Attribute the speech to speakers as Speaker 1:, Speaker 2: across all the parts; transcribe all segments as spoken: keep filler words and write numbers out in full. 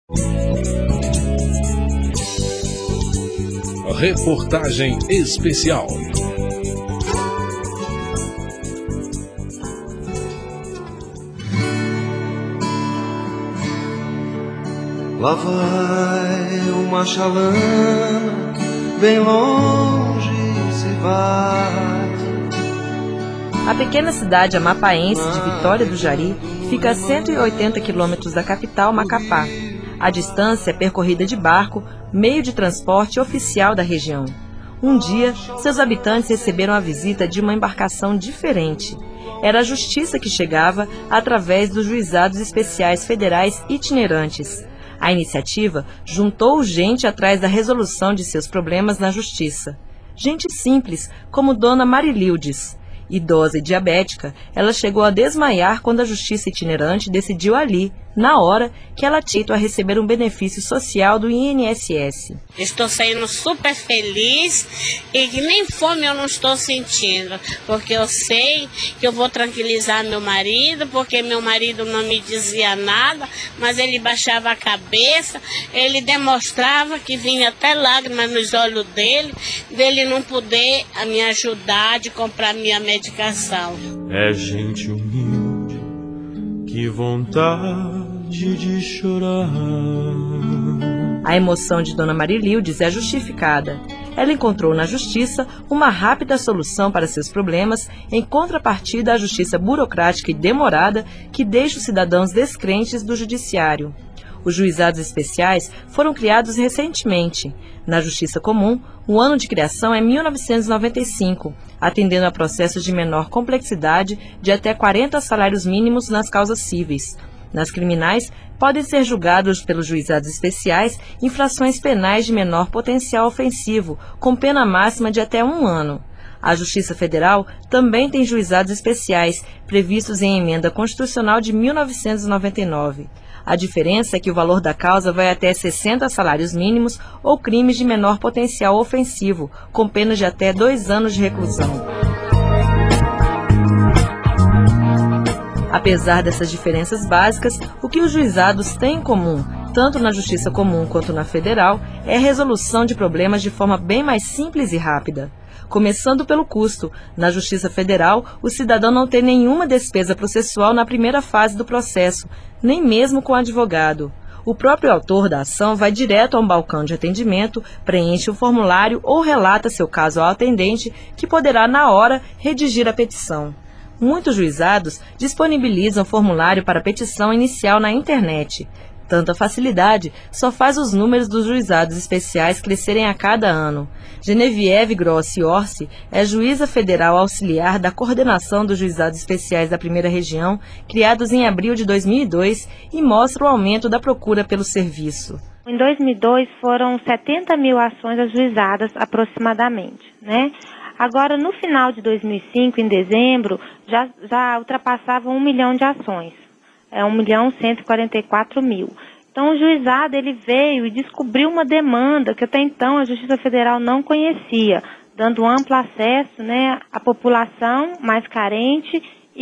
Speaker 1: Reportagem especial.
Speaker 2: Lá vai uma chalana, bem longe se vai.
Speaker 3: A pequena cidade amapaense de Vitória do Jari fica a cento e oitenta quilômetros da capital, Macapá. A distância é percorrida de barco, meio de transporte oficial da região. Um dia, seus habitantes receberam a visita de uma embarcação diferente. Era a justiça que chegava através dos juizados especiais federais itinerantes. A iniciativa juntou gente atrás da resolução de seus problemas na justiça. Gente simples, como Dona Marilildes. Idosa e diabética, ela chegou a desmaiar quando a justiça itinerante decidiu ali, na hora, que ela tinha a receber um benefício social do I N S S.
Speaker 4: Estou saindo super feliz e que nem fome eu não estou sentindo, porque eu sei que eu vou tranquilizar meu marido, porque meu marido não me dizia nada, mas ele baixava a cabeça, ele demonstrava que vinha até lágrimas nos olhos dele, dele não poder me ajudar de comprar minha medicação.
Speaker 5: É gente humilde, que vontade de chorar.
Speaker 3: A emoção de Dona Marilildes é justificada. Ela encontrou na justiça uma rápida solução para seus problemas, em contrapartida à justiça burocrática e demorada que deixa os cidadãos descrentes do judiciário. Os juizados especiais foram criados recentemente. Na Justiça Comum, o ano de criação é mil novecentos e noventa e cinco, atendendo a processos de menor complexidade de até quarenta salários mínimos nas causas cíveis. Nas criminais, podem ser julgados pelos juizados especiais infrações penais de menor potencial ofensivo, com pena máxima de até um ano. A Justiça Federal também tem juizados especiais, previstos em emenda constitucional de mil novecentos e noventa e nove. A diferença é que o valor da causa vai até sessenta salários mínimos ou crimes de menor potencial ofensivo, com penas de até dois anos de reclusão. Apesar dessas diferenças básicas, o que os juizados têm em comum, tanto na Justiça Comum quanto na Federal, é a resolução de problemas de forma bem mais simples e rápida. Começando pelo custo, na Justiça Federal, o cidadão não tem nenhuma despesa processual na primeira fase do processo, nem mesmo com o advogado. O próprio autor da ação vai direto a um balcão de atendimento, preenche o formulário ou relata seu caso ao atendente, que poderá, na hora, redigir a petição. Muitos juizados disponibilizam formulário para petição inicial na internet. Tanta facilidade só faz os números dos juizados especiais crescerem a cada ano. Genevieve Grossi Orsi é juíza federal auxiliar da coordenação dos juizados especiais da primeira região, criados em abril de dois mil e dois, e mostra o aumento da procura pelo serviço.
Speaker 6: Em dois mil e dois foram setenta mil ações ajuizadas aproximadamente, né? Agora, no final de dois mil e cinco, em dezembro, já, já ultrapassavam um milhão de ações. É um milhão cento e quarenta e quatro mil. Então, o juizado ele veio e descobriu uma demanda que até então a Justiça Federal não conhecia, dando amplo acesso, né, à população mais carente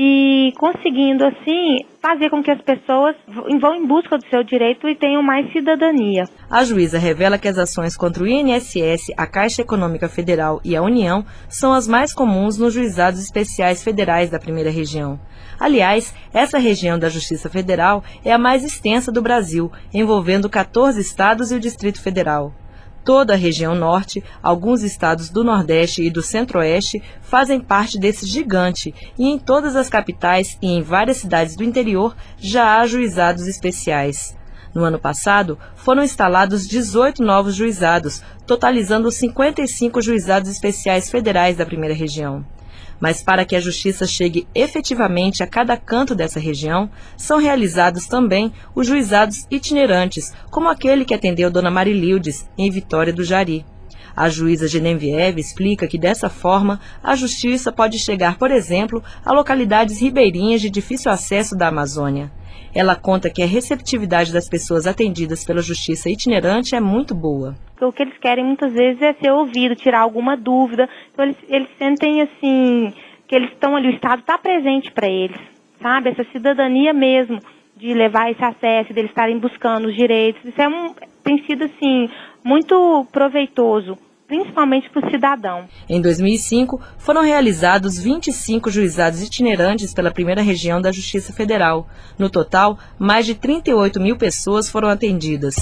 Speaker 6: e conseguindo, assim, fazer com que as pessoas vão em busca do seu direito e tenham mais cidadania.
Speaker 3: A juíza revela que as ações contra o I N S S, a Caixa Econômica Federal e a União são as mais comuns nos juizados especiais federais da primeira região. Aliás, essa região da Justiça Federal é a mais extensa do Brasil, envolvendo quatorze estados e o Distrito Federal. Toda a região norte, alguns estados do Nordeste e do Centro-Oeste fazem parte desse gigante, e em todas as capitais e em várias cidades do interior já há juizados especiais. No ano passado, foram instalados dezoito novos juizados, totalizando cinquenta e cinco juizados especiais federais da primeira região. Mas para que a justiça chegue efetivamente a cada canto dessa região, são realizados também os juizados itinerantes, como aquele que atendeu Dona Marilildes, em Vitória do Jari. A juíza Genevieve explica que, dessa forma, a justiça pode chegar, por exemplo, a localidades ribeirinhas de difícil acesso da Amazônia. Ela conta que a receptividade das pessoas atendidas pela justiça itinerante é muito boa.
Speaker 6: O que eles querem muitas vezes é ser ouvido, tirar alguma dúvida. Então eles, eles sentem assim, que eles estão ali, o Estado está presente para eles, sabe? Essa cidadania mesmo de levar esse acesso, deles estarem buscando os direitos. Isso é um, tem sido, assim, muito proveitoso, principalmente para o cidadão.
Speaker 3: Em dois mil e cinco, foram realizados vinte e cinco juizados itinerantes pela primeira região da Justiça Federal. No total, mais de trinta e oito mil pessoas foram atendidas.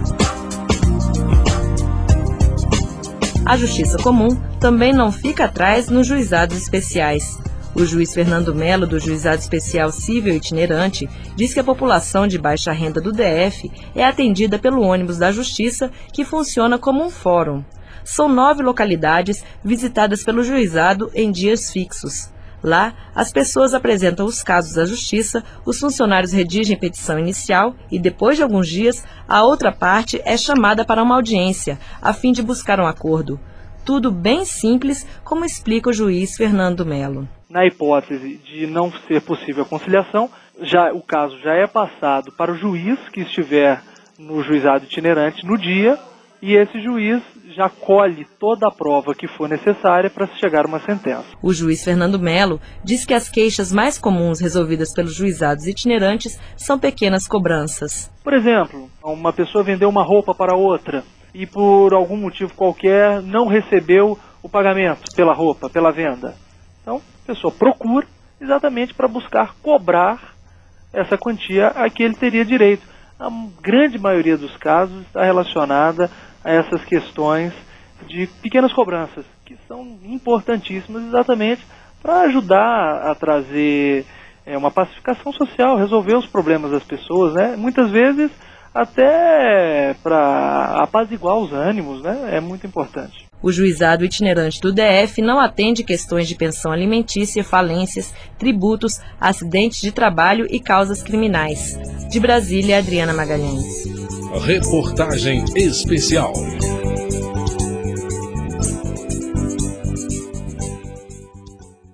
Speaker 3: A Justiça Comum também não fica atrás nos juizados especiais. O juiz Fernando Melo, do Juizado Especial Cível Itinerante, diz que a população de baixa renda do D F é atendida pelo ônibus da Justiça, que funciona como um fórum. São nove localidades visitadas pelo juizado em dias fixos. Lá, as pessoas apresentam os casos à Justiça, os funcionários redigem petição inicial e, depois de alguns dias, a outra parte é chamada para uma audiência, a fim de buscar um acordo. Tudo bem simples, como explica o juiz Fernando Melo.
Speaker 7: Na hipótese de não ser possível a conciliação, já, o caso já é passado para o juiz que estiver no juizado itinerante no dia, e esse juiz já colhe toda a prova que for necessária para se chegar a uma sentença.
Speaker 3: O juiz Fernando Melo diz que as queixas mais comuns resolvidas pelos juizados itinerantes são pequenas cobranças.
Speaker 7: Por exemplo, uma pessoa vendeu uma roupa para outra e por algum motivo qualquer não recebeu o pagamento pela roupa, pela venda. Então, a pessoa procura exatamente para buscar cobrar essa quantia a que ele teria direito. A grande maioria dos casos está relacionada a essas questões de pequenas cobranças, que são importantíssimas exatamente para ajudar a trazer é, uma pacificação social, resolver os problemas das pessoas, né? Muitas vezes até para apaziguar os ânimos, né? É muito importante.
Speaker 3: O juizado itinerante do D F não atende questões de pensão alimentícia, falências, tributos, acidentes de trabalho e causas criminais. De Brasília, Adriana Magalhães.
Speaker 1: Reportagem especial.